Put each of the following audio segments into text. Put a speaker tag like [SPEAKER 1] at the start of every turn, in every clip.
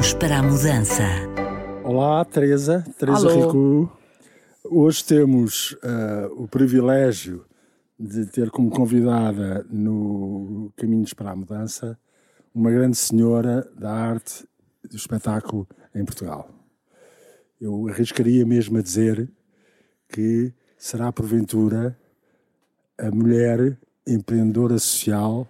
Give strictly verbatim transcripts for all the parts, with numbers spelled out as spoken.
[SPEAKER 1] Caminhos para a Mudança.
[SPEAKER 2] Olá, Teresa, Teresa
[SPEAKER 3] Alô.
[SPEAKER 2] Ricu. Hoje temos uh, o privilégio de ter como convidada no Caminhos para a Mudança uma grande senhora da arte e do espetáculo em Portugal. Eu arriscaria mesmo a dizer que será, porventura, a mulher empreendedora social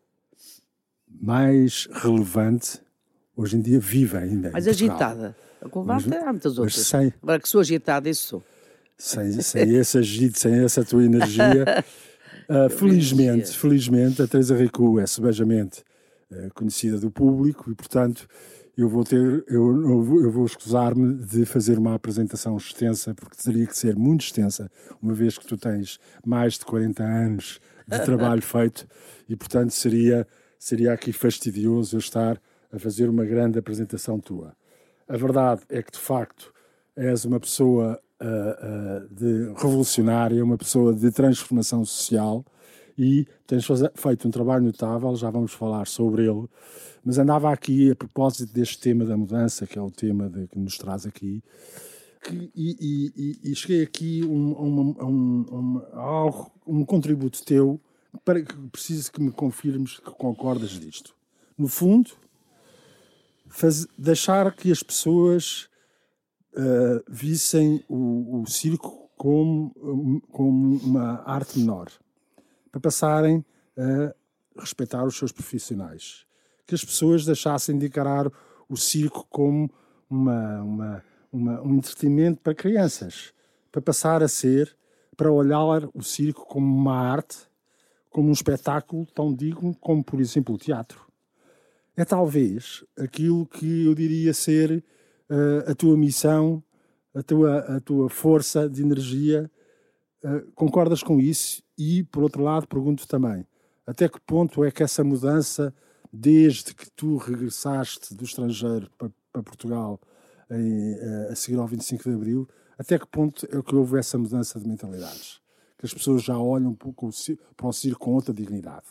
[SPEAKER 2] mais relevante, hoje em dia viva ainda.
[SPEAKER 3] Mais
[SPEAKER 2] em Portugal.
[SPEAKER 3] agitada. A conversa há muitas outras.
[SPEAKER 2] sem-
[SPEAKER 3] Agora que sou agitada, isso sou.
[SPEAKER 2] Sem, sem esse agito, sem essa tua energia. Uh, felizmente,
[SPEAKER 3] energia.
[SPEAKER 2] felizmente, a Teresa Ricu é sebejamente uh, conhecida do público e, portanto, eu vou ter, eu, eu vou, eu vou escusar-me de fazer uma apresentação extensa, porque teria que ser muito extensa, uma vez que tu tens mais de quarenta anos de trabalho feito e, portanto, seria, seria aqui fastidioso eu estar a fazer uma grande apresentação tua. A verdade é que, de facto, és uma pessoa uh, uh, de revolucionária, uma pessoa de transformação social e tens faze- feito um trabalho notável, já vamos falar sobre ele, mas andava aqui a propósito deste tema da mudança, que é o tema de- que nos traz aqui, que- e, e- e- e cheguei aqui um, a uma- a um, a uma- a algo, um contributo teu, para que preciso que me confirmes que concordas disto. No fundo, Faz- deixar que as pessoas uh, vissem o, o circo como, um, como uma arte menor, para passarem a respeitar os seus profissionais. Que as pessoas deixassem de encarar o circo como uma, uma, uma, um entretenimento para crianças, para passar a ser, para olhar o circo como uma arte, como um espetáculo tão digno como, por exemplo, o teatro. É talvez aquilo que eu diria ser uh, a tua missão, a tua, a tua força de energia. Uh, concordas com isso? E, por outro lado, pergunto também, até que ponto é que essa mudança, desde que tu regressaste do estrangeiro para, para Portugal em, uh, a seguir ao vinte e cinco de Abril, até que ponto é que houve essa mudança de mentalidades? Que as pessoas já olham para o ci- para o circo com outra dignidade.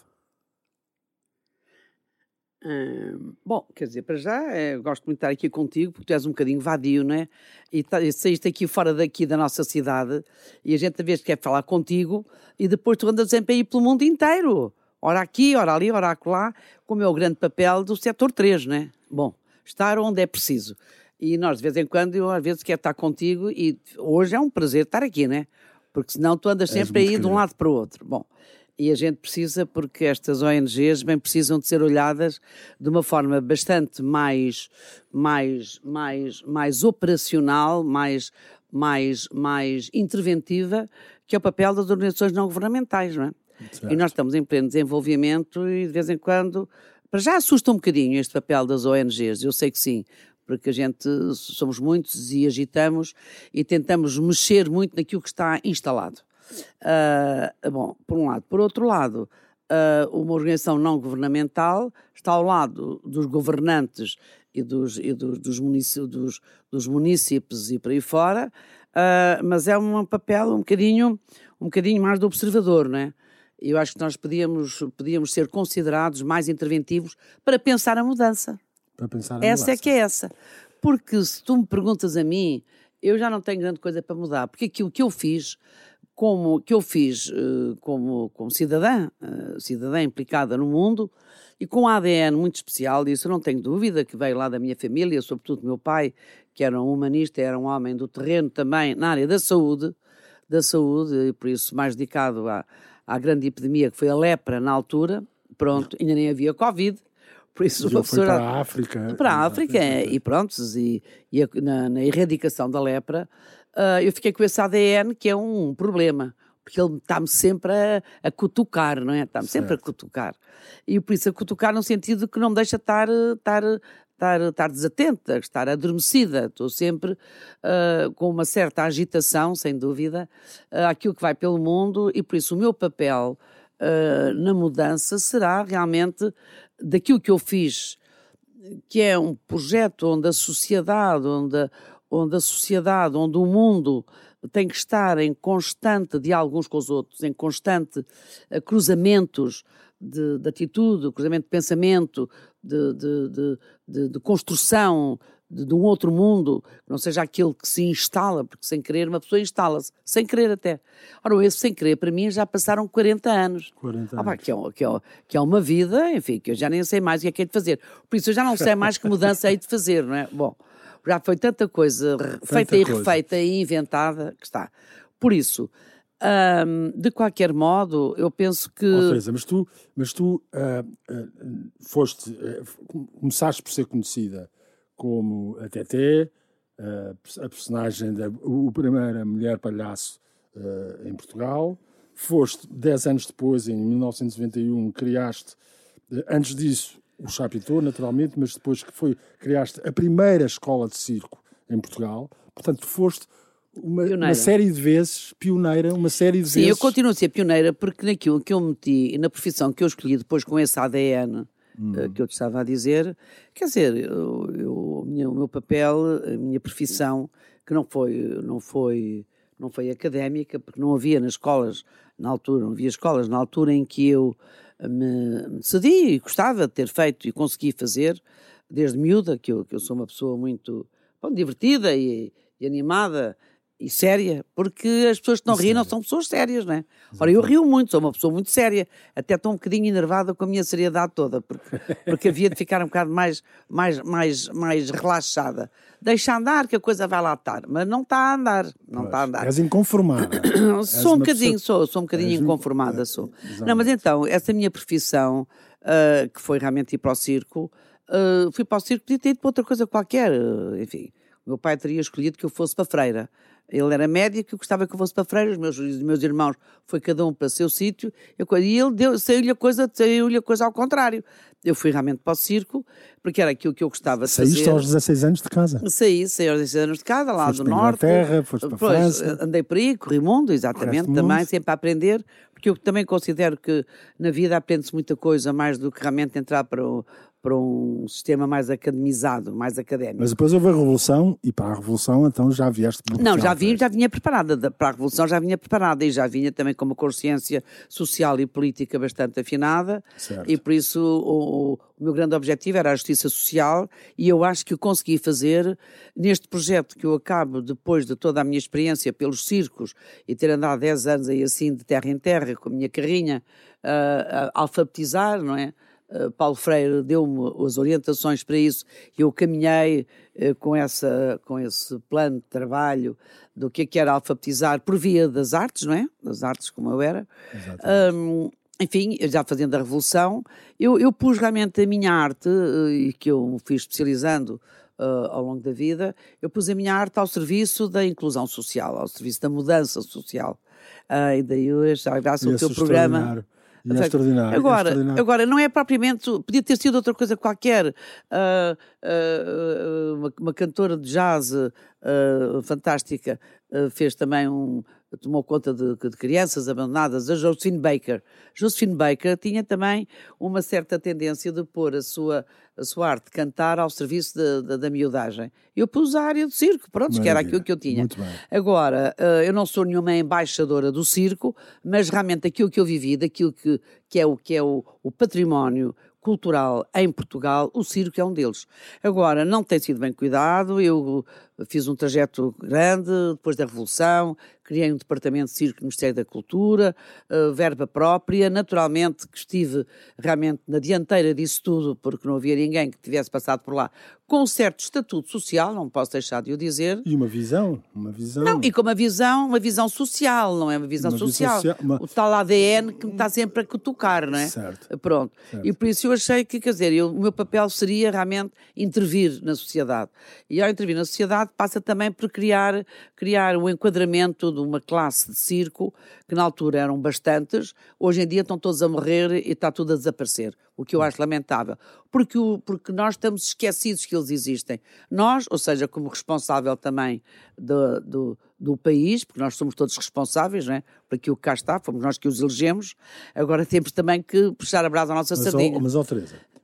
[SPEAKER 3] Hum, bom, quer dizer, para já, eh, gosto muito de estar aqui contigo, porque tu és um bocadinho vadio, não é? E, tá, e saíste aqui fora daqui da nossa cidade e a gente, às vezes, quer falar contigo e depois tu andas sempre aí pelo mundo inteiro. Ora aqui, ora ali, ora acolá, como é o grande papel do setor três, não é? Bom, estar onde é preciso. E nós, de vez em quando, eu às vezes quero estar contigo e hoje é um prazer estar aqui, não é? Porque senão tu andas
[SPEAKER 2] És
[SPEAKER 3] sempre
[SPEAKER 2] muito
[SPEAKER 3] aí de um
[SPEAKER 2] querido.
[SPEAKER 3] lado para o outro. Bom, e a gente precisa, porque estas O N Gs bem precisam de ser olhadas de uma forma bastante mais, mais, mais, mais operacional, mais, mais, mais interventiva, que é o papel das organizações não governamentais, não é?
[SPEAKER 2] Certo.
[SPEAKER 3] E nós estamos em pleno desenvolvimento e de vez em quando, para já assusta um bocadinho este papel das O N Gs, eu sei que sim, porque a gente somos muitos e agitamos e tentamos mexer muito naquilo que está instalado. Ah, bom, por um lado. Por outro lado, ah, uma organização não governamental está ao lado dos governantes e dos, e dos, dos, munici- dos, dos munícipes e por aí fora, ah, mas é um papel um bocadinho, um bocadinho mais do observador, não é? Eu acho que nós podíamos, podíamos ser considerados mais interventivos para pensar a mudança.
[SPEAKER 2] Para pensar na
[SPEAKER 3] Essa é
[SPEAKER 2] mudança.
[SPEAKER 3] que é essa. Porque se tu me perguntas a mim, eu já não tenho grande coisa para mudar. Porque aquilo que eu fiz, como, que eu fiz eh, como, como cidadã, eh, cidadã implicada no mundo, e com um A D N muito especial, disso eu não tenho dúvida, que veio lá da minha família, sobretudo meu pai, que era um humanista, era um homem do terreno também, na área da saúde, da saúde, e por isso mais dedicado à, à grande epidemia que foi a lepra na altura. Pronto, ainda nem havia Covid. Por isso,
[SPEAKER 2] E
[SPEAKER 3] uma
[SPEAKER 2] ele foi
[SPEAKER 3] pessoa-
[SPEAKER 2] para a África.
[SPEAKER 3] para a África
[SPEAKER 2] Exatamente.
[SPEAKER 3] e pronto, e, e a- na, na erradicação da lepra, ah, eu fiquei com esse A D N que é um problema, porque ele está-me sempre a, a cutucar, não é? Está-me sempre a
[SPEAKER 2] Certo.
[SPEAKER 3] cutucar. E por isso a cutucar no sentido que não me deixa estar, estar, estar, estar desatenta, estar adormecida. Estou sempre ah, com uma certa agitação, sem dúvida, ah, aquilo que vai pelo mundo, e por isso o meu papel ah, na mudança será realmente daquilo que eu fiz, que é um projeto onde a sociedade, onde, a- onde a sociedade, onde o mundo têm que estar em constante diálogo uns com os outros, em constante uh, cruzamentos de, de atitude, cruzamento de pensamento, de, de, de, de, de construção de, de um outro mundo, que não seja aquele que se instala, porque sem querer uma pessoa instala-se, sem querer até. Ora, esse sem querer, para mim, já passaram quarenta anos.
[SPEAKER 2] quarenta anos.
[SPEAKER 3] Ah, pá, que, é, que, é, que é uma vida, enfim, que eu já nem sei mais o que é que é de fazer. Por isso eu já não sei mais que mudança hei de fazer, não é? Bom, já foi tanta coisa tanta feita coisa. e refeita e inventada que está. Por isso, hum, de qualquer modo, eu penso que...
[SPEAKER 2] Oh, Teresa, mas tu, mas tu uh, uh, foste, uh, começaste por ser conhecida como a Teté, uh, a personagem da o primeira mulher palhaço uh, em Portugal. Foste, dez anos depois, em mil novecentos e noventa e um, criaste, uh, antes disso, o Chapitão, naturalmente, mas depois que foi, criaste a primeira escola de circo em Portugal. Portanto, foste uma, uma série de vezes pioneira, uma série de
[SPEAKER 3] Sim,
[SPEAKER 2] vezes...
[SPEAKER 3] Sim, eu continuo a ser pioneira porque naquilo que eu meti, na profissão que eu escolhi depois com esse A D N hum. uh, que eu te estava a dizer, quer dizer, eu, eu, o, meu, o meu papel, a minha profissão, que não foi, não foi, não foi académica, porque não havia nas escolas, na altura, não havia escolas na altura em que eu me, me cedi e gostava de ter feito e consegui fazer, desde miúda, que eu, que eu sou uma pessoa muito bom, divertida e, e animada, e séria, porque as pessoas que não riem não são pessoas sérias, não é? Ora, eu rio muito, sou uma pessoa muito séria, até estou um bocadinho enervada com a minha seriedade toda, porque, porque havia de ficar um bocado mais, mais, mais, mais relaxada. Deixa andar que a coisa vai lá estar, mas não está a andar, não está a andar.
[SPEAKER 2] És inconformada.
[SPEAKER 3] Sou um bocadinho, pessoa... sou, sou um bocadinho és inconformada, sou. Exatamente. Não, mas então, essa minha profissão, uh, que foi realmente ir para o circo, uh, fui para o circo, podia ter ido para outra coisa qualquer, uh, enfim. O meu pai teria escolhido que eu fosse para freira. Ele era médico, eu gostava que eu fosse para freira, os meus, os meus irmãos, foi cada um para o seu sítio, e ele deu, saiu-lhe a coisa, saiu-lhe a coisa ao contrário. Eu fui realmente para o circo, porque era aquilo que eu gostava de
[SPEAKER 2] Saíste
[SPEAKER 3] fazer.
[SPEAKER 2] Saíste aos dezasseis anos de casa?
[SPEAKER 3] Saí, saí aos dezasseis anos de casa, lá
[SPEAKER 2] foste
[SPEAKER 3] do norte.
[SPEAKER 2] Foste para a Inglaterra, foste para a França.
[SPEAKER 3] Andei por aí, corri mundo, exatamente, também, mundo. Sempre a aprender, porque eu também considero que na vida aprende-se muita coisa, mais do que realmente entrar para o... para um sistema mais academizado, mais académico.
[SPEAKER 2] Mas depois houve a Revolução, e para a Revolução então já vieste...
[SPEAKER 3] Não, já, vi, já vinha preparada, para a Revolução já vinha preparada, e já vinha também com uma consciência social e política bastante afinada, certo. E por isso o, o, o meu grande objetivo era a justiça social, e eu acho que o consegui fazer neste projeto que eu acabo, depois de toda a minha experiência pelos circos, e ter andado dez anos aí assim, de terra em terra, com a minha carrinha, uh, a alfabetizar, não é? Uh, Paulo Freire deu-me as orientações para isso e eu caminhei uh, com, essa, com esse plano de trabalho do que é que era alfabetizar por via das artes, não é? Das artes como eu era. Um, enfim, já fazendo a Revolução, eu, eu pus realmente a minha arte, uh, e que eu me fui especializando uh, ao longo da vida, eu pus a minha arte ao serviço da inclusão social, ao serviço da mudança social. Uh, e daí eu já graças ao teu programa...
[SPEAKER 2] E é extraordinário,
[SPEAKER 3] agora,
[SPEAKER 2] é extraordinário.
[SPEAKER 3] Agora, não é propriamente... Podia ter sido outra coisa qualquer. Uh, uh, uma, uma cantora de jazz uh, fantástica uh, fez também um... tomou conta de, de crianças abandonadas, a Josephine Baker. Josephine Baker tinha também uma certa tendência de pôr a sua, a sua arte de cantar ao serviço de, de, da miudagem. Eu pus a área do circo, pronto, Maravilha. Que era aquilo que eu tinha.
[SPEAKER 2] Muito bem.
[SPEAKER 3] Agora, eu não sou nenhuma embaixadora do circo, mas realmente aquilo que eu vivi, daquilo que, que é, o, que é o, o património cultural em Portugal, o circo é um deles. Agora, não tem sido bem cuidado, eu fiz um trajeto grande, depois da Revolução, criei um departamento de circo no Ministério da Cultura, uh, verba própria, naturalmente que estive realmente na dianteira disso tudo, porque não havia ninguém que tivesse passado por lá, com um certo estatuto social, não posso deixar de o dizer.
[SPEAKER 2] E uma visão, uma visão.
[SPEAKER 3] Não, e com uma visão, uma visão social, não é uma visão uma social. Visão social uma... O tal A D N que me está sempre a cutucar, não é?
[SPEAKER 2] Certo.
[SPEAKER 3] Pronto.
[SPEAKER 2] Certo.
[SPEAKER 3] E por isso eu achei que, quer dizer, eu, o meu papel seria realmente intervir na sociedade. E ao intervir na sociedade passa também por criar, criar o enquadramento de uma classe de circo, que na altura eram bastantes, hoje em dia estão todos a morrer e está tudo a desaparecer, o que eu acho lamentável, porque, o, porque nós estamos esquecidos que eles existem. Nós, ou seja, como responsável também do, do, do país, porque nós somos todos responsáveis, não é? Por aquilo que cá está, fomos nós que os elegemos, agora temos também que puxar a brasa à nossa
[SPEAKER 2] mas,
[SPEAKER 3] sardinha.
[SPEAKER 2] Ó, mas, ó Teresa,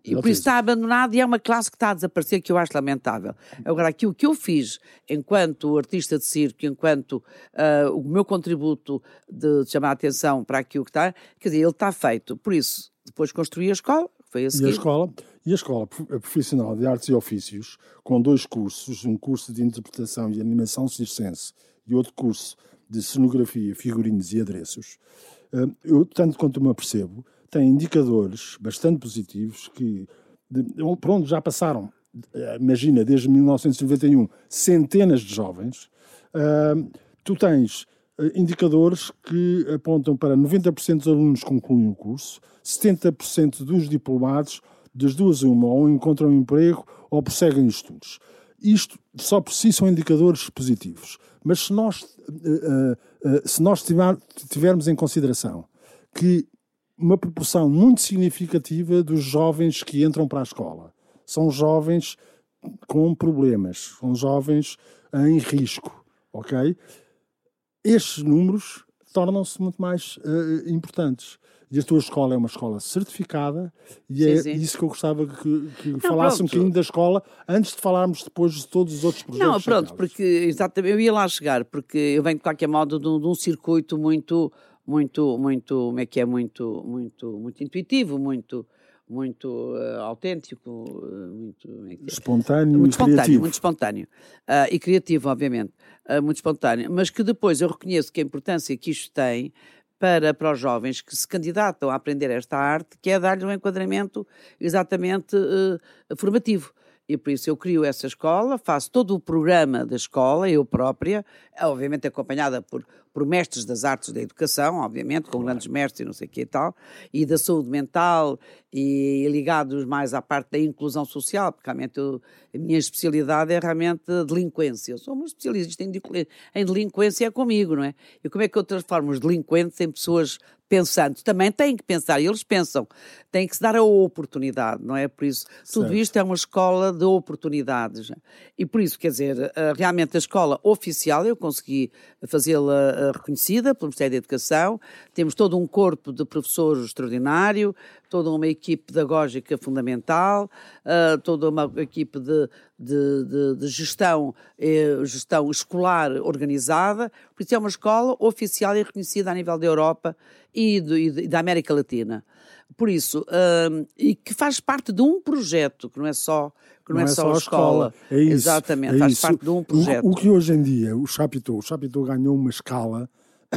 [SPEAKER 3] E por isso está abandonado e é uma classe que está a desaparecer, que eu acho lamentável. Agora, aquilo que eu fiz enquanto artista de circo, enquanto uh, o meu contributo de, de chamar a atenção para aquilo que está, quer dizer, ele está feito. Por isso, depois construí a escola, foi a seguir.
[SPEAKER 2] E a escola, e a escola profissional de artes e ofícios, com dois cursos, um curso de interpretação e animação circense e outro curso de cenografia, figurinos e adereços, uh, eu, tanto quanto me apercebo, tem indicadores bastante positivos que, de, por onde já passaram, imagina, desde mil novecentos e noventa e um, centenas de jovens. Uh, tu tens uh, indicadores que apontam para noventa por cento dos alunos concluem o curso, setenta por cento dos diplomados, das duas uma, ou encontram um emprego ou prosseguem os estudos. Isto só por si são indicadores positivos. Mas se nós, uh, uh, se nós tivermos em consideração que uma proporção muito significativa dos jovens que entram para a escola são jovens com problemas, são jovens em risco, ok? Estes números tornam-se muito mais uh, importantes. E a tua escola é uma escola certificada e sim, é sim. isso que eu gostava que, que não, falasse pronto. um bocadinho da escola antes de falarmos depois de todos os outros projetos.
[SPEAKER 3] Não, pronto, chateados. Porque exatamente, eu ia lá chegar, porque eu venho de qualquer modo de um, de um circuito muito... muito, muito, como é que é, muito, muito, muito intuitivo, muito, muito uh, autêntico, uh, muito é que é?
[SPEAKER 2] espontâneo,
[SPEAKER 3] muito
[SPEAKER 2] e
[SPEAKER 3] espontâneo,
[SPEAKER 2] criativo.
[SPEAKER 3] muito espontâneo uh, e criativo, obviamente, uh, muito espontâneo, mas que depois eu reconheço que a importância que isto tem para, para os jovens que se candidatam a aprender esta arte, que é dar-lhes um enquadramento exatamente uh, formativo. E por isso eu crio essa escola, faço todo o programa da escola, eu própria, obviamente acompanhada por, por mestres das artes da educação, obviamente, com grandes mestres e não sei o que e tal, e da saúde mental, e ligados mais à parte da inclusão social, porque realmente eu, a minha especialidade é realmente a delinquência. Eu sou uma especialista em, em delinquência, é comigo, não é? E como é que eu transformo os delinquentes em pessoas pensantes? Também têm que pensar, e eles pensam, têm que se dar a oportunidade, não é? Por isso, tudo certo. Isto é uma escola de oportunidades. E por isso, quer dizer, realmente a escola oficial, eu consegui fazê-la reconhecida pelo Ministério da Educação, temos todo um corpo de professores extraordinário, toda uma equipe pedagógica fundamental, uh, toda uma equipe de, de, de, de gestão, eh, gestão escolar organizada, por isso é uma escola oficial e reconhecida a nível da Europa e, de, e da América Latina. Por isso, uh, e que faz parte de um projeto, que não é só, que não, não é, é só a escola. escola.
[SPEAKER 2] É isso,
[SPEAKER 3] exatamente,
[SPEAKER 2] é
[SPEAKER 3] faz
[SPEAKER 2] isso.
[SPEAKER 3] parte de um projeto.
[SPEAKER 2] O, o que hoje em dia, o Chapitão, o Chapitão ganhou uma escala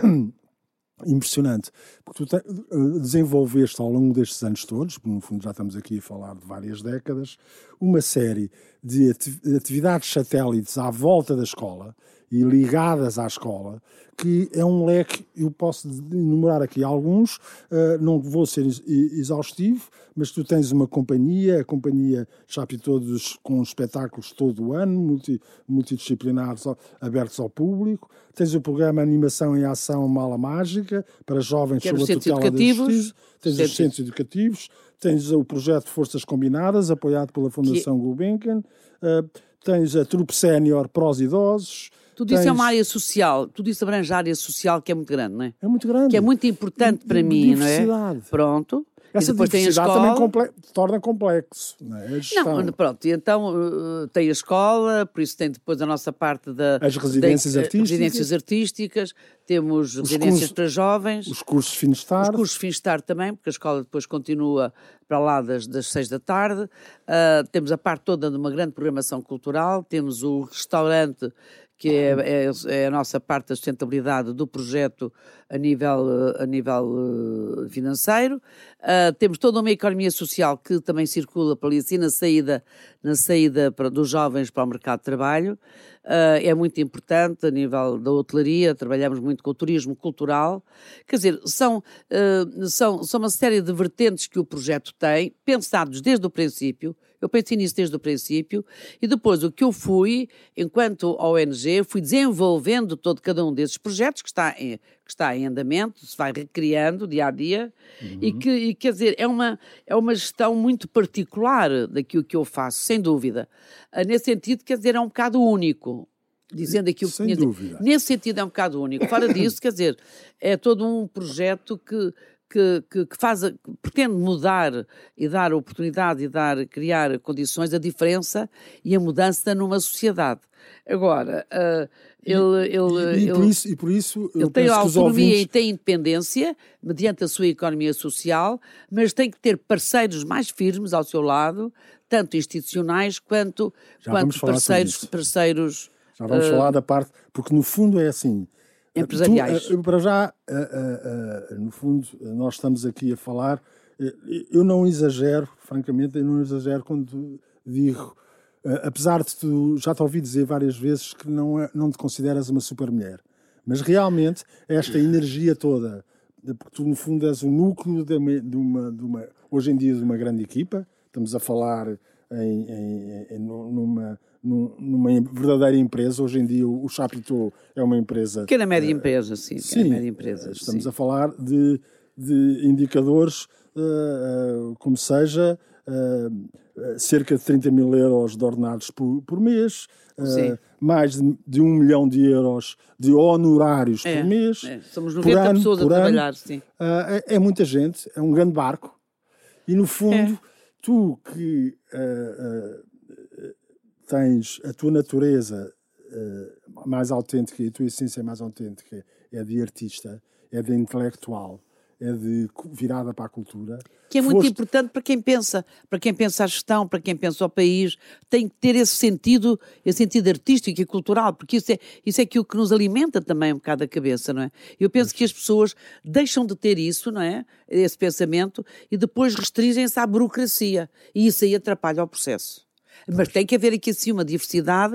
[SPEAKER 2] impressionante, porque tu te, uh, desenvolveste ao longo destes anos todos, porque no fundo já estamos aqui a falar de várias décadas, uma série de atividades satélites à volta da escola e ligadas à escola, que é um leque, eu posso enumerar aqui alguns, uh, não vou ser exaustivo, mas tu tens uma companhia, a companhia Chapitão com espetáculos todo o ano, multi, multidisciplinares abertos ao público, tens o programa Animação em Ação Mala Mágica, para jovens sob a tutela da Justiça, tens os centros educativos, tens o projeto Forças Combinadas, apoiado pela Fundação que... Gulbenkian, uh, tens a Trupe Sénior para os idosos.
[SPEAKER 3] Tudo
[SPEAKER 2] tens...
[SPEAKER 3] isso é uma área social, tudo isso abrange a área social que é muito grande, não é?
[SPEAKER 2] É muito grande.
[SPEAKER 3] Que é muito importante para mim, não é? Pronto.
[SPEAKER 2] Essa diversidade também comple... torna complexo, não é?
[SPEAKER 3] Não, pronto, e então uh, tem a escola, por isso tem depois a nossa parte da...
[SPEAKER 2] As residências
[SPEAKER 3] da,
[SPEAKER 2] artísticas.
[SPEAKER 3] Residências artísticas, temos
[SPEAKER 2] os
[SPEAKER 3] residências
[SPEAKER 2] cursos,
[SPEAKER 3] para jovens.
[SPEAKER 2] Os cursos de fim de tarde.
[SPEAKER 3] Os cursos de fim de tarde também, porque a escola depois continua para lá das, das seis da tarde. Uh, temos a parte toda de uma grande programação cultural, temos o restaurante, que é, é, é a nossa parte da sustentabilidade do projeto a nível, a nível financeiro. Uh, temos toda uma economia social que também circula por ali assim, na saída, na saída para, dos jovens para o mercado de trabalho. Uh, é muito importante a nível da hotelaria, trabalhamos muito com o turismo cultural. Quer dizer, são, uh, são, são uma série de vertentes que o projeto tem, pensados desde o princípio. Eu pensei nisso desde o princípio e depois o que eu fui, enquanto O N G, fui desenvolvendo todo cada um desses projetos que está em, que está em andamento, se vai recriando dia a dia, uhum. e que, e, quer dizer, é uma, é uma gestão muito particular daquilo que eu faço, sem dúvida. Nesse sentido, quer dizer, é um bocado único. Dizendo aquilo que
[SPEAKER 2] Sem
[SPEAKER 3] tinha
[SPEAKER 2] dúvida.
[SPEAKER 3] Nesse sentido é um bocado único. Fora disso, quer dizer, é todo um projeto que, que, que, que, faz, que pretende mudar e dar oportunidade e dar, criar condições, a diferença e a mudança numa sociedade. Agora, uh, ele, ele,
[SPEAKER 2] e, e,
[SPEAKER 3] ele,
[SPEAKER 2] por isso, e por isso
[SPEAKER 3] ele tem autonomia
[SPEAKER 2] ouvintes...
[SPEAKER 3] e tem independência, mediante a sua economia social, mas tem que ter parceiros mais firmes ao seu lado, tanto institucionais quanto, quanto parceiros, parceiros...
[SPEAKER 2] Já vamos uh, falar da parte... Porque, no fundo, é assim...
[SPEAKER 3] Empresariais.
[SPEAKER 2] Tu, para já, uh, uh, uh, no fundo, nós estamos aqui a falar... Eu não exagero, francamente, eu não exagero quando digo... Uh, apesar de tu, já te ouvi dizer várias vezes que não, é, não te consideras uma super-mulher. Mas, realmente, esta energia toda... Porque tu, no fundo, és o núcleo de uma, de uma, de uma... Hoje em dia, de uma grande equipa. Estamos a falar em, em, em, numa... numa verdadeira empresa. Hoje em dia o Chapitão é uma empresa...
[SPEAKER 3] Pequena média empresa, sim.
[SPEAKER 2] Sim,
[SPEAKER 3] média empresa,
[SPEAKER 2] estamos
[SPEAKER 3] sim.
[SPEAKER 2] a falar de, de indicadores, uh, como seja, uh, cerca de trinta mil euros de ordenados por, por mês, uh, mais de, de um milhão de euros de honorários
[SPEAKER 3] é,
[SPEAKER 2] por mês.
[SPEAKER 3] É. Somos noventa ano, pessoas a ano. trabalhar, sim.
[SPEAKER 2] Uh, é, é muita gente, é um grande barco. E, no fundo, é. tu que... Uh, uh, tens a tua natureza uh, mais autêntica e a tua essência mais autêntica é de artista, é de intelectual, é de virada para a cultura.
[SPEAKER 3] Que é muito
[SPEAKER 2] Foste...
[SPEAKER 3] importante para quem pensa, para quem pensa a gestão, para quem pensa o país, tem que ter esse sentido, esse sentido artístico e cultural, porque isso é, isso é aquilo que nos alimenta também um bocado a cabeça, não é? Eu penso que as pessoas deixam de ter isso, não é? Esse pensamento, e depois restringem-se à burocracia, e isso aí atrapalha o processo. Mas tem que haver aqui assim uma diversidade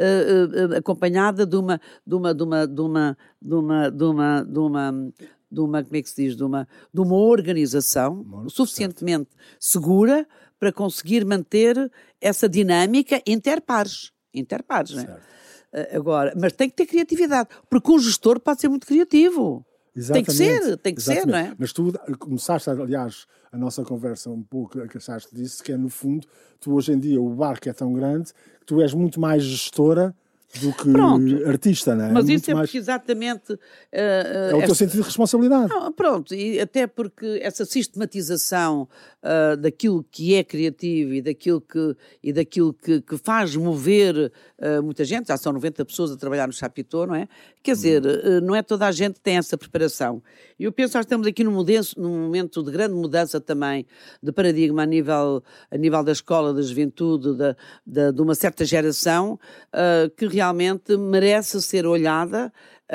[SPEAKER 3] uh, uh, acompanhada de uma, de uma, de uma, de uma, de uma, de uma, de uma, de uma, como é que se diz, de uma, de uma organização Muito suficientemente certo. segura para conseguir manter essa dinâmica interpares, interpares, não é? Uh, agora, mas tem que ter criatividade, porque um gestor pode ser muito criativo. Exatamente. Tem que ser, tem que Exatamente. ser, não é?
[SPEAKER 2] Mas tu começaste, aliás, a nossa conversa um pouco, a queixaste disso, que é, no fundo, tu hoje em dia, o barco é tão grande, que tu és muito mais gestora do que pronto. artista, não é?
[SPEAKER 3] Mas
[SPEAKER 2] muito
[SPEAKER 3] isso é
[SPEAKER 2] mais...
[SPEAKER 3] porque exatamente... Uh,
[SPEAKER 2] é o teu essa... sentido de responsabilidade.
[SPEAKER 3] Não, pronto, e até porque essa sistematização uh, daquilo que é criativo e daquilo que, e daquilo que, que faz mover uh, muita gente, já são noventa pessoas a trabalhar no Chapitão, não é? Quer dizer, uh, não é toda a gente que tem essa preparação. E eu penso que nós estamos aqui num, mudanço, num momento de grande mudança também de paradigma a nível, a nível da escola, da juventude, da, da, de uma certa geração uh, que realmente merece ser olhada,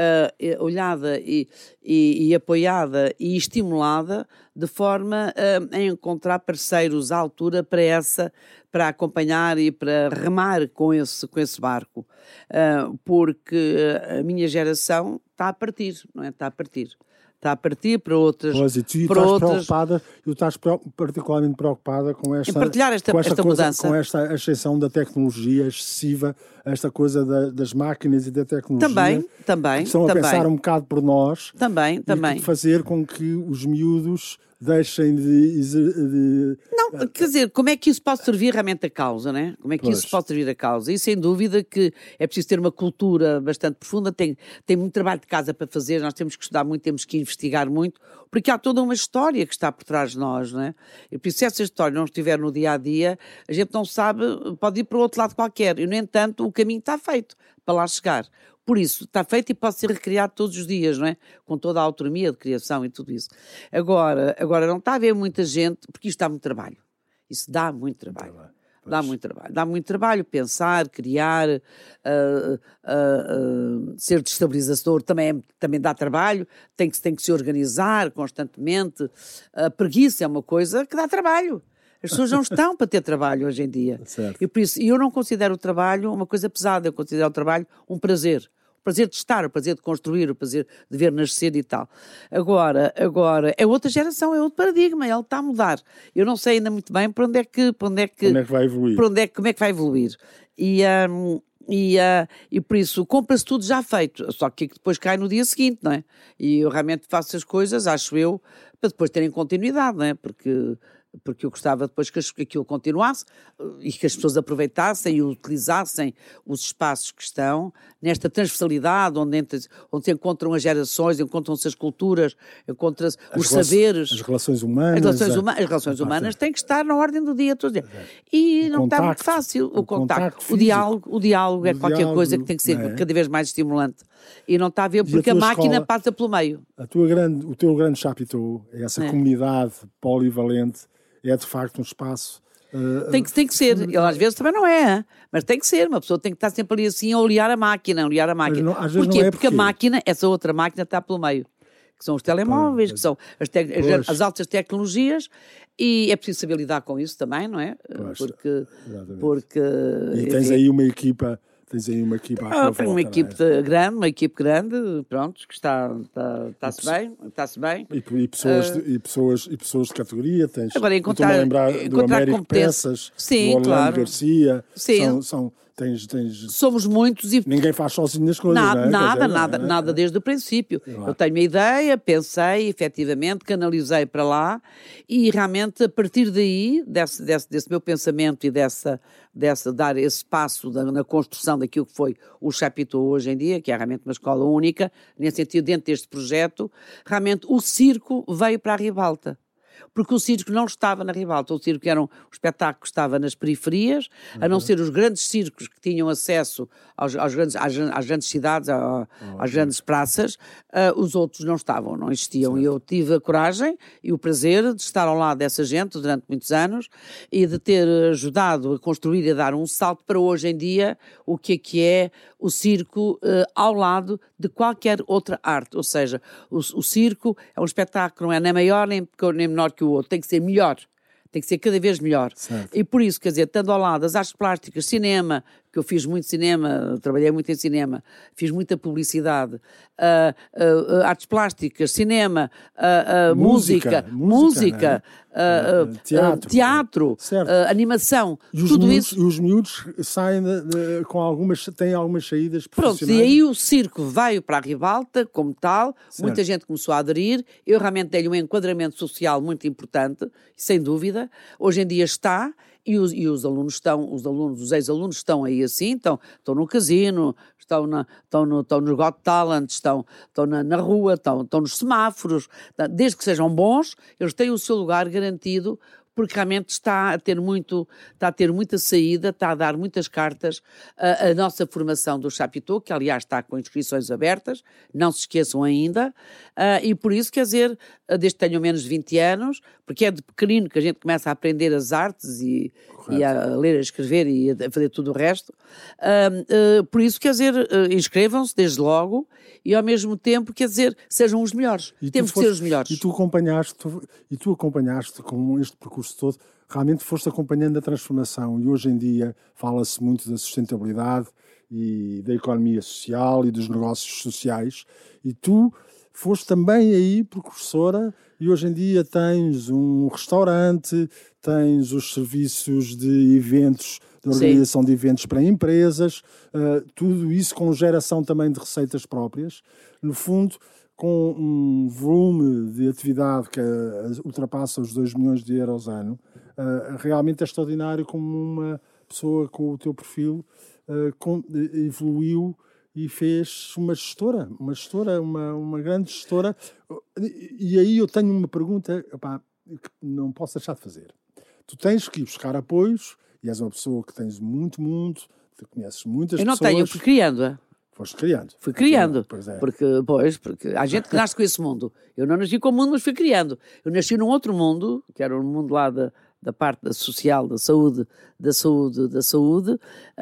[SPEAKER 3] uh, olhada e, e, e apoiada e estimulada de forma uh, a encontrar parceiros à altura para essa, para acompanhar e para remar com esse, com esse barco, uh, porque a minha geração está a partir, não é? Está a partir. Está a partir para outras...
[SPEAKER 2] Pois, e tu
[SPEAKER 3] para
[SPEAKER 2] estás
[SPEAKER 3] outras...
[SPEAKER 2] preocupada, eu estás particularmente preocupada com esta...
[SPEAKER 3] Em partilhar esta,
[SPEAKER 2] com esta,
[SPEAKER 3] esta
[SPEAKER 2] coisa,
[SPEAKER 3] mudança.
[SPEAKER 2] Com esta ascensão da tecnologia excessiva, esta coisa da, das máquinas e da tecnologia.
[SPEAKER 3] Também, também.
[SPEAKER 2] Que estão
[SPEAKER 3] também.
[SPEAKER 2] a pensar um bocado por nós.
[SPEAKER 3] Também, também.
[SPEAKER 2] E fazer com que os miúdos deixem de, de...
[SPEAKER 3] Não, quer dizer, como é que isso pode servir realmente a causa, né? Como é que pois. isso pode servir a causa? E sem dúvida que é preciso ter uma cultura bastante profunda, tem, tem muito trabalho de casa para fazer, nós temos que estudar muito, temos que investigar muito, porque há toda uma história que está por trás de nós, não é? E por isso, se essa história não estiver no dia-a-dia, a gente não sabe, pode ir para o outro lado qualquer. E, no entanto, o caminho está feito para lá chegar. Por isso, está feito e pode ser recriado todos os dias, não é? Com toda a autonomia de criação e tudo isso. Agora, agora não está a haver muita gente, porque isto dá muito trabalho. Isso dá muito trabalho. Dá muito trabalho. Dá muito trabalho pensar, criar, uh, uh, uh, ser destabilizador também, é, também dá trabalho, tem que, tem que se organizar constantemente. A preguiça é uma coisa que dá trabalho. As pessoas não estão para ter trabalho hoje em dia.
[SPEAKER 2] Certo.
[SPEAKER 3] E por isso, eu não considero o trabalho uma coisa pesada, eu considero o trabalho um prazer. O prazer de estar, o prazer de construir, o prazer de ver nascer e tal. Agora, agora é outra geração, é outro paradigma, ele está a mudar. Eu não sei ainda muito bem para onde é que... Para onde é que,
[SPEAKER 2] onde é que vai evoluir.
[SPEAKER 3] Para onde é, como é que vai evoluir. E... Um, E, uh, e por isso compra-se tudo já feito, só que depois cai no dia seguinte, não é? E eu realmente faço as coisas, acho eu, para depois terem continuidade, não é? Porque porque eu gostava depois que aquilo continuasse e que as pessoas aproveitassem e utilizassem os espaços que estão nesta transversalidade, onde, onde se encontram as gerações, encontram-se as culturas, encontram-se os saberes.
[SPEAKER 2] As relações humanas.
[SPEAKER 3] As relações, huma, as relações humanas têm que estar na ordem do dia todos os dias. E
[SPEAKER 2] o
[SPEAKER 3] não
[SPEAKER 2] contacto,
[SPEAKER 3] está muito fácil. O, o contacto,
[SPEAKER 2] contacto
[SPEAKER 3] o diálogo, o diálogo
[SPEAKER 2] o
[SPEAKER 3] é qualquer
[SPEAKER 2] diálogo,
[SPEAKER 3] coisa que tem que ser
[SPEAKER 2] é?
[SPEAKER 3] cada vez mais estimulante. E não está a ver porque
[SPEAKER 2] a,
[SPEAKER 3] a máquina
[SPEAKER 2] escola,
[SPEAKER 3] passa pelo meio.
[SPEAKER 2] A tua grande, o teu grande chapiteau, essa é. comunidade polivalente, é de facto um espaço... Uh,
[SPEAKER 3] tem, que, tem que ser. Ele às vezes também não é, mas tem que ser. Uma pessoa tem que estar sempre ali assim a olhar a máquina, a olhar a máquina.
[SPEAKER 2] Não, às vezes
[SPEAKER 3] Porquê?
[SPEAKER 2] não é
[SPEAKER 3] porque... porque a máquina, essa outra máquina está pelo meio. Que são os telemóveis, pois, que são as, te... as altas tecnologias, e é preciso saber lidar com isso também, não é?
[SPEAKER 2] Pois,
[SPEAKER 3] porque, porque...
[SPEAKER 2] E tens
[SPEAKER 3] enfim,
[SPEAKER 2] aí uma equipa... Tens aí uma equipa à
[SPEAKER 3] ah, tenho uma equipe
[SPEAKER 2] é?
[SPEAKER 3] grande, uma equipe grande, pronto, que está, está, está-se bem, está-se bem.
[SPEAKER 2] E, e, pessoas, uh,
[SPEAKER 3] de,
[SPEAKER 2] e, pessoas, e pessoas de categoria, tens...
[SPEAKER 3] Agora, encontrar,
[SPEAKER 2] lembrar do Américo Peças,
[SPEAKER 3] sim,
[SPEAKER 2] do Orlando
[SPEAKER 3] claro.
[SPEAKER 2] Garcia,
[SPEAKER 3] sim.
[SPEAKER 2] São, são, tens, tens...
[SPEAKER 3] Somos muitos e...
[SPEAKER 2] Ninguém faz sozinho as coisas,
[SPEAKER 3] nada,
[SPEAKER 2] não é?
[SPEAKER 3] Nada,
[SPEAKER 2] dizer,
[SPEAKER 3] nada,
[SPEAKER 2] não é?
[SPEAKER 3] nada desde o princípio.
[SPEAKER 2] Claro.
[SPEAKER 3] Eu tenho uma ideia, pensei, efetivamente, canalizei para lá e realmente a partir daí, desse, desse, desse meu pensamento e dessa, dessa, dar esse passo da, na construção daquilo que foi o Chapiteau hoje em dia, que é realmente uma escola única, nesse sentido, dentro deste projeto, realmente o circo veio para a Ribalta. Porque o circo não estava na Ribalta, o circo era um, o espetáculo estava nas periferias, uhum. a não ser os grandes circos que tinham acesso aos, aos grandes, às, às grandes cidades, às, uhum. às grandes praças, uh, os outros não estavam, não existiam. Certo. E eu tive a coragem e o prazer de estar ao lado dessa gente durante muitos anos e de ter ajudado a construir e a dar um salto para hoje em dia o que é que é o circo uh, ao lado de qualquer outra arte, ou seja, o, o circo é um espetáculo que não é nem maior nem, nem menor que o outro, tem que ser melhor, tem que ser cada vez melhor.
[SPEAKER 2] Certo.
[SPEAKER 3] E por isso, quer dizer, estando ao lado das artes plásticas, cinema, que eu fiz muito cinema, trabalhei muito em cinema, fiz muita publicidade, uh, uh, uh, artes plásticas, cinema, uh, uh, música, música, música uh, uh, teatro, uh, teatro uh, animação,
[SPEAKER 2] e
[SPEAKER 3] tudo
[SPEAKER 2] miúdos,
[SPEAKER 3] isso.
[SPEAKER 2] E os miúdos saem de, de, com algumas, têm algumas saídas profissionais.
[SPEAKER 3] Pronto, e aí o circo veio para a Ribalta, como tal, certo. Muita gente começou a aderir, eu realmente dei-lhe um enquadramento social muito importante, sem dúvida, hoje em dia está. E os, e os alunos estão, os alunos, os ex-alunos estão aí assim, estão, estão no casino, estão, na, estão, no, estão no Got Talent, estão, estão na, na rua, estão, estão nos semáforos, desde que sejam bons, eles têm o seu lugar garantido, porque realmente está a ter muito, está a ter muita saída, está a dar muitas cartas a, a nossa formação do Chapiteau, que aliás está com inscrições abertas, não se esqueçam ainda, uh, e por isso, quer dizer, desde que tenham menos de vinte anos, porque é de pequenino que a gente começa a aprender as artes e, e a ler, a escrever e a fazer tudo o resto, uh, uh, por isso, quer dizer, uh, inscrevam-se desde logo e ao mesmo tempo, quer dizer, sejam os melhores,
[SPEAKER 2] e
[SPEAKER 3] temos
[SPEAKER 2] foste,
[SPEAKER 3] que ser os melhores.
[SPEAKER 2] E tu acompanhaste, tu, e tu acompanhaste com este percurso todo, realmente foste acompanhando a transformação e hoje em dia fala-se muito da sustentabilidade e da economia social e dos negócios sociais e tu foste também aí precursora e hoje em dia tens um restaurante, tens os serviços de eventos, de organização Sim. de eventos para empresas, uh, tudo isso com geração também de receitas próprias, no fundo com um volume de atividade que uh, ultrapassa os dois milhões de euros ano, uh, realmente é extraordinário como uma pessoa com o teu perfil uh, com, evoluiu e fez uma gestora, uma gestora, uma, uma grande gestora. E aí eu tenho uma pergunta opá, que não posso deixar de fazer. Tu tens que ir buscar apoios e és uma pessoa que tens muito mundo, tu conheces muitas pessoas.
[SPEAKER 3] Eu não
[SPEAKER 2] pessoas.
[SPEAKER 3] tenho, eu fui criando-a.
[SPEAKER 2] Foste criando.
[SPEAKER 3] Fui criando,
[SPEAKER 2] pois é.
[SPEAKER 3] porque, pois, porque há gente que nasce com esse mundo. Eu não nasci com o mundo, mas fui criando. Eu nasci num outro mundo, que era o mundo lá da, da parte da social, da saúde, da saúde, da saúde, uh,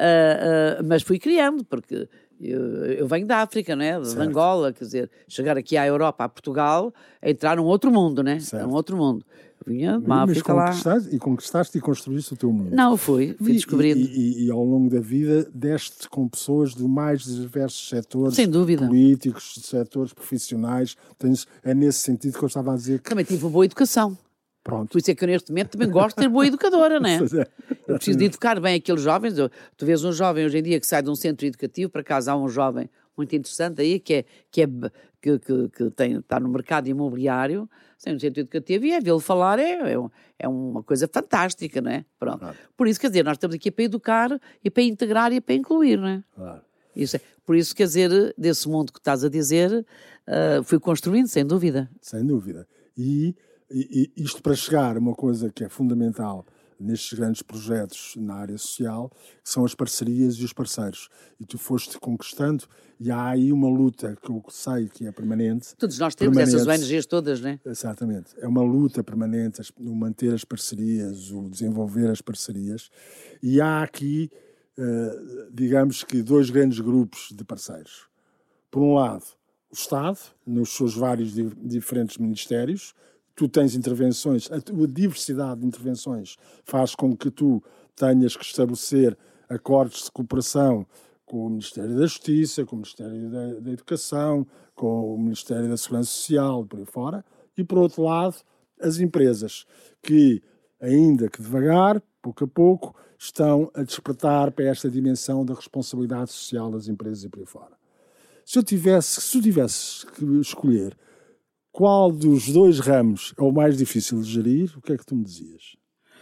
[SPEAKER 3] uh, mas fui criando, porque eu, eu venho da África, não é? De
[SPEAKER 2] certo.
[SPEAKER 3] Angola, quer dizer, chegar aqui à Europa, a Portugal, é entrar num outro mundo, né? É um outro mundo. Eu vinha de uma
[SPEAKER 2] mas
[SPEAKER 3] África lá.
[SPEAKER 2] E conquistaste e construíste o teu mundo.
[SPEAKER 3] Não, fui, fui
[SPEAKER 2] e,
[SPEAKER 3] descobrindo.
[SPEAKER 2] E, e, e ao longo da vida deste com pessoas de mais diversos setores.
[SPEAKER 3] Sem dúvida.
[SPEAKER 2] Políticos, setores profissionais. Tens, é nesse sentido que eu estava a dizer que...
[SPEAKER 3] Também tive uma boa educação.
[SPEAKER 2] Pronto.
[SPEAKER 3] Por isso é que eu neste momento também gosto de ter boa educadora, não é? Eu preciso de educar bem aqueles jovens. Tu vês um jovem hoje em dia que sai de um centro educativo, para casa há um jovem, muito interessante aí, que, é, que, é, que, que, que tem, está no mercado imobiliário, sem um centro educativo, e é vê-lo falar é, é, é uma coisa fantástica, não é? Pronto.
[SPEAKER 2] Claro.
[SPEAKER 3] Por isso, quer dizer, nós estamos aqui para educar, e para integrar e para incluir, não é?
[SPEAKER 2] Claro.
[SPEAKER 3] Isso é. Por isso, quer dizer, desse mundo que estás a dizer, uh, fui construindo, sem dúvida.
[SPEAKER 2] Sem dúvida. E, e, e isto para chegar a uma coisa que é fundamental nestes grandes projetos na área social, que são as parcerias e os parceiros. E tu foste conquistando, e há aí uma luta que eu sei que é permanente.
[SPEAKER 3] Todos nós temos essas O N Gs todas, não é?
[SPEAKER 2] Exatamente. É uma luta permanente no manter as parcerias, o desenvolver as parcerias. E há aqui, digamos que, dois grandes grupos de parceiros. Por um lado, o Estado, nos seus vários diferentes ministérios. Tu tens intervenções, a tua diversidade de intervenções faz com que tu tenhas que estabelecer acordos de cooperação com o Ministério da Justiça, com o Ministério da, da Educação, com o Ministério da Segurança Social, por aí fora. E, por outro lado, as empresas que, ainda que devagar, pouco a pouco, estão a despertar para esta dimensão da responsabilidade social das empresas e por aí fora. Se eu tivesse, se tu tivesses que escolher qual dos dois ramos é o mais difícil de gerir, o que é que tu me dizias?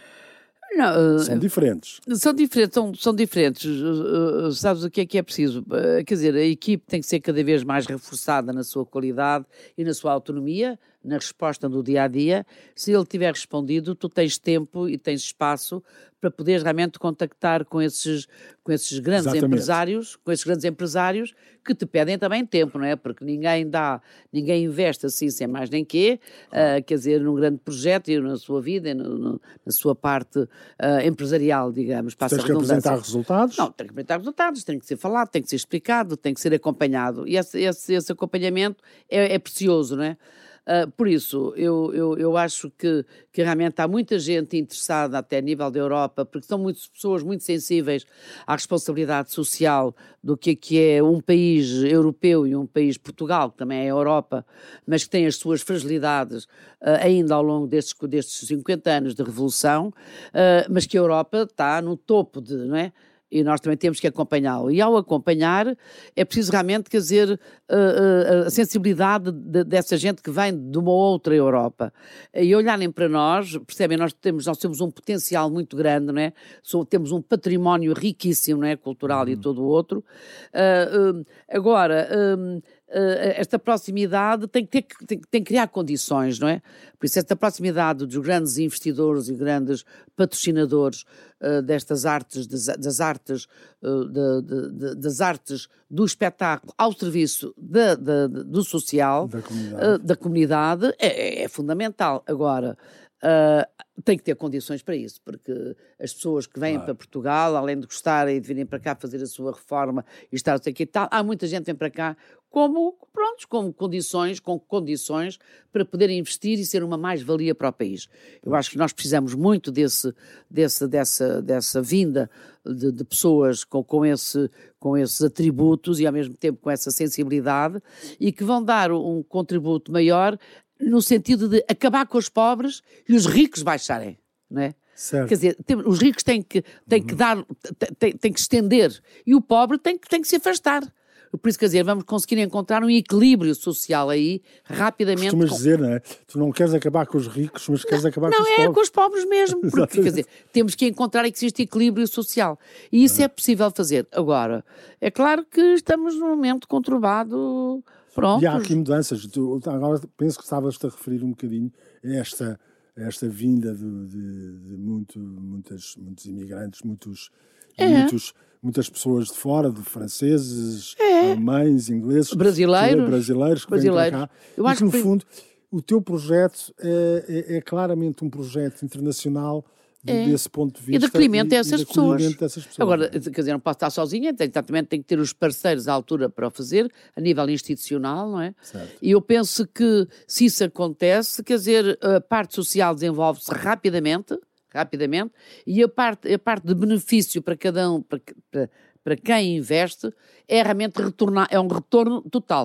[SPEAKER 3] Não, uh,
[SPEAKER 2] são diferentes.
[SPEAKER 3] São diferentes, são, são diferentes. Uh, uh, sabes o que é que é preciso? Uh, quer dizer, a equipe tem que ser cada vez mais reforçada na sua qualidade e na sua autonomia, na resposta do dia-a-dia. Se ele tiver respondido, tu tens tempo e tens espaço para poderes realmente contactar com esses, com esses grandes Exatamente. empresários, com esses grandes empresários que te pedem também tempo, não é? Porque ninguém dá, ninguém investe assim sem mais nem quê, uh, quer dizer, num grande projeto e na sua vida, no, no, na sua parte uh, empresarial, digamos. Passa
[SPEAKER 2] Tens que apresentar resultados?
[SPEAKER 3] Não, tem que apresentar resultados, tem que ser falado, tem que ser explicado, tem que ser acompanhado. E esse, esse, esse acompanhamento é, é precioso, não é? Uh, por isso, eu, eu, eu acho que, que realmente há muita gente interessada, até a nível da Europa, porque são muitas pessoas muito sensíveis à responsabilidade social do que é, que é um país europeu e um país Portugal, que também é a Europa, mas que tem as suas fragilidades uh, ainda ao longo destes, destes cinquenta anos de revolução, uh, mas que a Europa está no topo de, não é? E nós também temos que acompanhá-lo. E ao acompanhar, é preciso realmente, quer dizer, uh, uh, a sensibilidade de, dessa gente que vem de uma outra Europa. E olharem para nós, percebem, nós temos, nós temos um potencial muito grande, não é? So, temos um património riquíssimo, não é? Cultural uhum. e todo o outro. Uh, uh, agora... Uh, Uh, esta proximidade tem que, ter, tem, tem que criar condições, não é? Por isso esta proximidade dos grandes investidores e grandes patrocinadores uh, destas artes, das, das artes, uh, de, de, de, das artes do espetáculo ao serviço de, de, de, do social,
[SPEAKER 2] da comunidade,
[SPEAKER 3] uh, da comunidade é, é fundamental. Agora, uh, tem que ter condições para isso, porque as pessoas que vêm claro. para Portugal, além de gostarem e de virem para cá fazer a sua reforma e estar aqui e tal, há muita gente que vem para cá como, pronto, com condições, com condições para poder investir e ser uma mais-valia para o país. Eu acho que nós precisamos muito desse, desse, dessa, dessa vinda de, de pessoas com, com, esse, com esses atributos e ao mesmo tempo com essa sensibilidade e que vão dar um contributo maior no sentido de acabar com os pobres e os ricos baixarem, não é?
[SPEAKER 2] Certo.
[SPEAKER 3] Quer dizer, tem, os ricos têm que, têm que dar, têm, têm que estender e o pobre tem que, tem que se afastar. Por isso, quer dizer, vamos conseguir encontrar um equilíbrio social aí, rapidamente.
[SPEAKER 2] Costumas
[SPEAKER 3] com...
[SPEAKER 2] dizer, não é? Tu não queres acabar com os ricos, mas queres
[SPEAKER 3] não,
[SPEAKER 2] acabar
[SPEAKER 3] não
[SPEAKER 2] com os
[SPEAKER 3] é,
[SPEAKER 2] pobres.
[SPEAKER 3] Não, é com os pobres mesmo. Porque, quer dizer, temos que encontrar que existe equilíbrio social. E isso é. é possível fazer. Agora, é claro que estamos num momento conturbado. Pronto.
[SPEAKER 2] E há aqui mudanças. Tu, agora penso que estavas-te a referir um bocadinho a esta, a esta vinda de, de, de muito, muitas, muitos imigrantes, muitos... É. muitos muitas pessoas de fora, de franceses, é. alemães, ingleses,
[SPEAKER 3] brasileiros,
[SPEAKER 2] brasileiros que
[SPEAKER 3] brasileiros.
[SPEAKER 2] vêm para cá.
[SPEAKER 3] Eu
[SPEAKER 2] e
[SPEAKER 3] acho
[SPEAKER 2] que, no
[SPEAKER 3] que...
[SPEAKER 2] fundo, o teu projeto é, é, é claramente um projeto internacional de,
[SPEAKER 3] é.
[SPEAKER 2] desse ponto de vista.
[SPEAKER 3] E de acolhimento
[SPEAKER 2] e,
[SPEAKER 3] a essas
[SPEAKER 2] e de
[SPEAKER 3] pessoas.
[SPEAKER 2] dessas pessoas.
[SPEAKER 3] Agora, quer dizer, não posso estar sozinha, exatamente, tem que ter os parceiros à altura para o fazer, a nível institucional, não é?
[SPEAKER 2] Certo.
[SPEAKER 3] E eu penso que, se isso acontece, quer dizer, a parte social desenvolve-se rapidamente, rapidamente, e a parte, a parte de benefício para cada um, para, para, para quem investe, é realmente retornar, é um retorno total.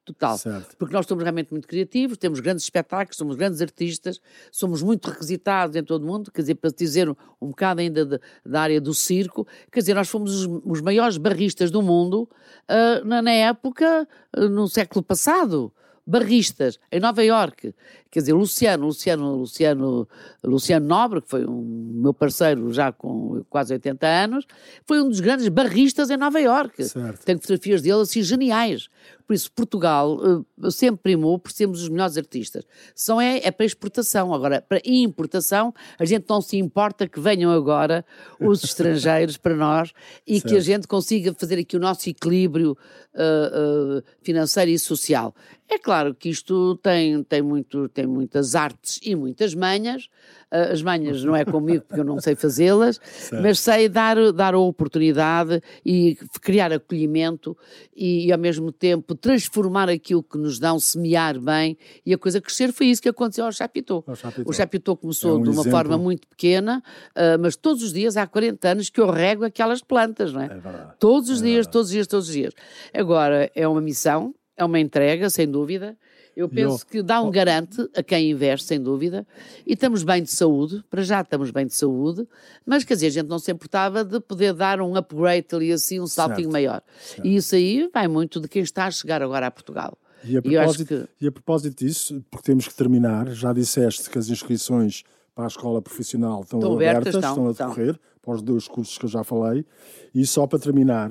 [SPEAKER 3] total.
[SPEAKER 2] Certo.
[SPEAKER 3] Porque nós somos realmente muito criativos, temos grandes espetáculos, somos grandes artistas, somos muito requisitados em todo o mundo, quer dizer, para te dizer um, um bocado ainda de, da área do circo, quer dizer, nós fomos os, os maiores barristas do mundo uh, na, na época, uh, no século passado. Barristas, em Nova Iorque, quer dizer, Luciano, Luciano, Luciano, Luciano Nobre, que foi um meu parceiro já com quase oitenta anos, foi um dos grandes barristas em Nova Iorque.
[SPEAKER 2] Certo.
[SPEAKER 3] Tenho fotografias dele assim geniais. Por isso, Portugal uh, sempre primou por sermos os melhores artistas. São é, é para exportação. Agora, para importação, a gente não se importa que venham agora os estrangeiros para nós e certo. Que a gente consiga fazer aqui o nosso equilíbrio uh, uh, financeiro e social. É claro que isto tem, tem, muito, tem muitas artes e muitas manhas. Uh, as manhas não é comigo porque eu não sei fazê-las, certo. Mas sei dar, dar a oportunidade e criar acolhimento e, e ao mesmo tempo transformar aquilo que nos dão, semear bem e a coisa crescer. Foi isso que aconteceu ao Chapitão. O Chapitão começou é um de uma exemplo. Forma muito pequena, uh, mas todos os dias, há quarenta anos, que eu rego aquelas plantas, não é? É verdade. Todos os é dias, verdade. todos os dias, todos os dias. Agora, é uma missão. É uma entrega, sem dúvida. Eu penso eu... que dá um garante a quem investe, sem dúvida. E estamos bem de saúde, para já estamos bem de saúde, mas quer dizer, a gente não se importava de poder dar um upgrade ali assim, um saltinho certo. Maior. Certo. E isso aí vai muito de quem está a chegar agora a Portugal.
[SPEAKER 2] E a, propósito, e, que... e a propósito disso, porque temos que terminar, já disseste que as inscrições para a escola profissional estão, estão abertas, estão, estão a decorrer, estão. Para os dois cursos que eu já falei. E só para terminar,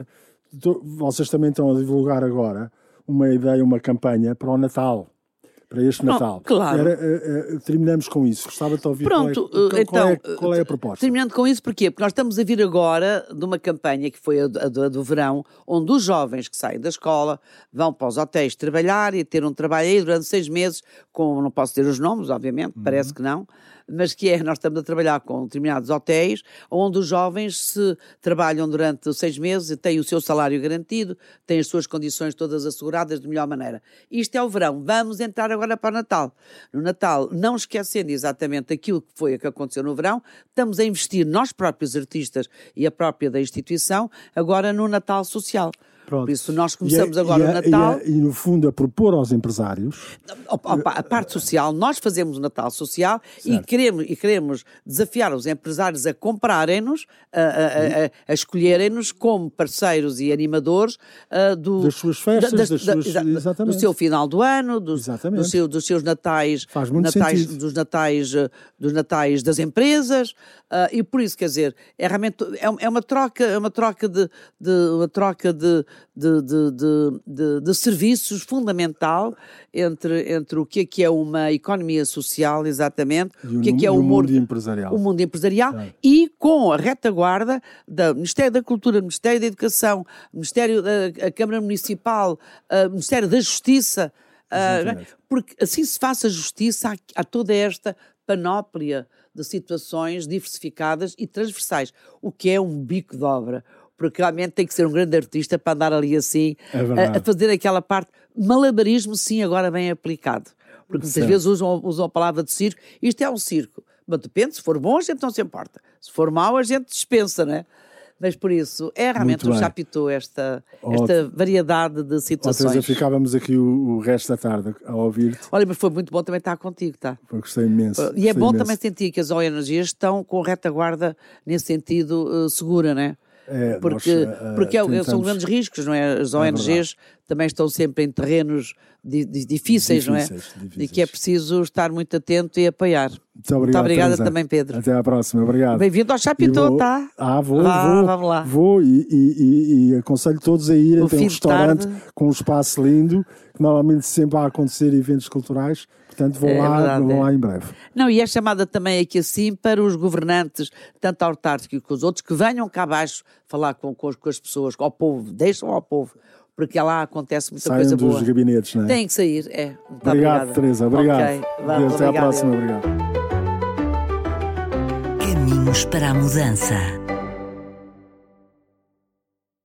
[SPEAKER 2] vocês também estão a divulgar agora uma ideia, uma campanha para o Natal, para este Natal.
[SPEAKER 3] Oh, claro.
[SPEAKER 2] Era, uh, uh, terminamos com isso. Gostava de ouvir.
[SPEAKER 3] Pronto,
[SPEAKER 2] qual, é, qual,
[SPEAKER 3] então,
[SPEAKER 2] qual, é, qual é a proposta.
[SPEAKER 3] Terminando com isso, porquê? Porque nós estamos a vir agora de uma campanha que foi a do, a do, a do verão, onde os jovens que saem da escola vão para os hotéis trabalhar e ter um trabalho aí durante seis meses, com, não posso ter os nomes, obviamente, uhum. Parece que não, mas que é, nós estamos a trabalhar com determinados hotéis, onde os jovens se trabalham durante seis meses e têm o seu salário garantido, têm as suas condições todas asseguradas de melhor maneira. Isto é o verão. Vamos entrar agora para o Natal. No Natal, não esquecendo exatamente aquilo que foi, que aconteceu no verão, estamos a investir nós próprios artistas e a própria da instituição, agora no Natal social. Pronto. Por isso nós começamos
[SPEAKER 2] e é,
[SPEAKER 3] agora
[SPEAKER 2] e é,
[SPEAKER 3] o Natal.
[SPEAKER 2] E, é, e no fundo a propor aos empresários...
[SPEAKER 3] Opa, a parte social, nós fazemos o Natal social e queremos, e queremos desafiar os empresários a comprarem-nos, a, a, a, a escolherem-nos como parceiros e animadores uh, do,
[SPEAKER 2] das suas festas, das, das suas,
[SPEAKER 3] da,
[SPEAKER 2] exatamente.
[SPEAKER 3] Do seu final do ano, do, do seu, dos seus natais,
[SPEAKER 2] Faz muito
[SPEAKER 3] natais
[SPEAKER 2] sentido.
[SPEAKER 3] dos, natais, dos natais das empresas uh, e por isso, quer dizer, é realmente é, é uma troca, é uma troca de, de uma troca de De, de, de, de, de serviços fundamental entre, entre o que é, que é uma economia social, exatamente,
[SPEAKER 2] e
[SPEAKER 3] o que é, que é
[SPEAKER 2] o,
[SPEAKER 3] o
[SPEAKER 2] mundo empresarial,
[SPEAKER 3] o mundo empresarial
[SPEAKER 2] é.
[SPEAKER 3] E com a retaguarda do Ministério da Cultura, Ministério da Educação, Ministério da Câmara Municipal, uh, Ministério da Justiça, uh, porque assim se faça justiça a, a toda esta panóplia de situações diversificadas e transversais, o que é um bico de obra. Porque realmente tem que ser um grande artista para andar ali assim,
[SPEAKER 2] é
[SPEAKER 3] a, a fazer aquela parte. Malabarismo, sim, agora bem aplicado. Porque muitas certo. Vezes usam, usam a palavra de circo. Isto é um circo. Mas depende, se for bom, a gente não se importa. Se for mau, a gente dispensa, não é? Mas por isso, é realmente um Chapitão esta, esta variedade de situações.
[SPEAKER 2] Outra vez, ficávamos aqui o, o resto da tarde a ouvir-te.
[SPEAKER 3] Olha, mas foi muito bom também estar contigo, tá?
[SPEAKER 2] Foi, gostei imenso.
[SPEAKER 3] E
[SPEAKER 2] gostei
[SPEAKER 3] é bom
[SPEAKER 2] imenso. Também
[SPEAKER 3] sentir que as O N Gs estão com retaguarda nesse sentido uh, segura, não é?
[SPEAKER 2] É,
[SPEAKER 3] porque
[SPEAKER 2] nós, uh,
[SPEAKER 3] porque é,
[SPEAKER 2] tentamos...
[SPEAKER 3] são grandes riscos, não é? As O N Gs é também estão sempre em terrenos di, di, difíceis, difíceis, não é? Difíceis. E que é preciso estar muito atento e apoiar.
[SPEAKER 2] Muito, obrigado,
[SPEAKER 3] muito obrigada
[SPEAKER 2] Teresa.
[SPEAKER 3] Também, Pedro.
[SPEAKER 2] Até à próxima, obrigado.
[SPEAKER 3] Bem-vindo ao Chapitão, tá?
[SPEAKER 2] Ah, vou,
[SPEAKER 3] Vá,
[SPEAKER 2] vou,
[SPEAKER 3] vamos lá.
[SPEAKER 2] Vou e, e, e, e aconselho todos a irem. Tem um restaurante com um espaço lindo, que normalmente sempre há a acontecer eventos culturais. Portanto, vou, é lá, verdade, vou é. lá em breve.
[SPEAKER 3] Não, e é chamada também aqui assim para os governantes, tanto autárquicos como os outros, que venham cá abaixo falar com, com, com as pessoas, ao povo, deixam ao povo, porque lá acontece muita
[SPEAKER 2] Saiam
[SPEAKER 3] coisa boa.
[SPEAKER 2] Saiam dos gabinetes, não é?
[SPEAKER 3] Tem que sair, é. Muito
[SPEAKER 2] obrigado, Teresa. Obrigado.
[SPEAKER 3] Okay. Vamos,
[SPEAKER 2] Até
[SPEAKER 3] obrigado,
[SPEAKER 2] à próxima.
[SPEAKER 3] Eu.
[SPEAKER 2] Obrigado.
[SPEAKER 1] Caminhos para a mudança.